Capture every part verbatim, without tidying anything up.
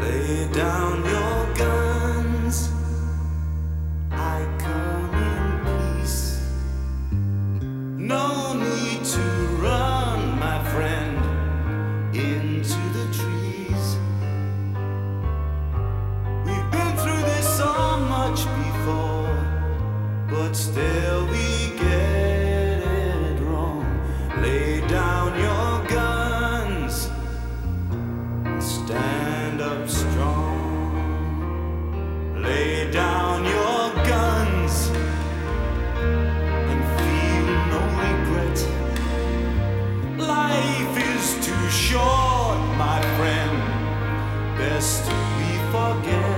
Lay down your guns. I come in peace. No need to run, my friend, into the trees. We've been through this so much before, but still we get it wrong. Lay down your guns. Stand up strong. Lay down your guns and feel no regret. Life is too short, my friend. Best we forget.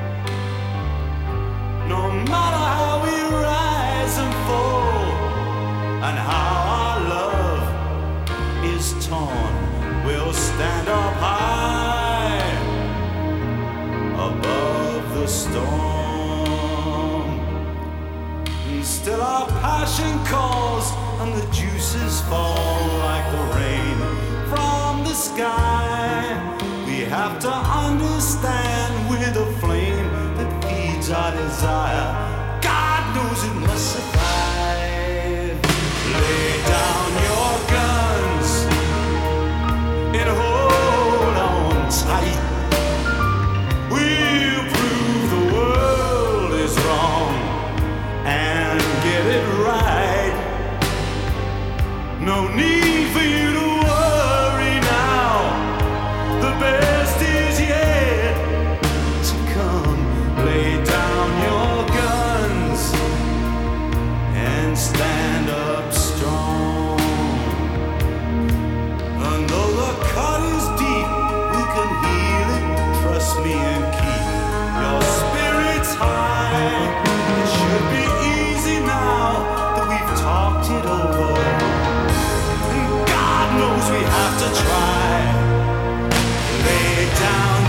No matter how we rise and fall, and how our love is torn, we'll stand up high above the storm. And still our passion calls, and the juices fall like the rain from the sky. We have to understand we're the flame that feeds our desire. God knows it must survive. Lay down your guns and hold on tight. We'll prove the world is wrong and get it right. No need for you to worry now. The best is yet to come. Lay down your guns and stand up strong. And though the cut is deep, we can heal it. Trust me and keep your spirits high. It should be easy now that we've talked it over. And God knows we have to try. Lay down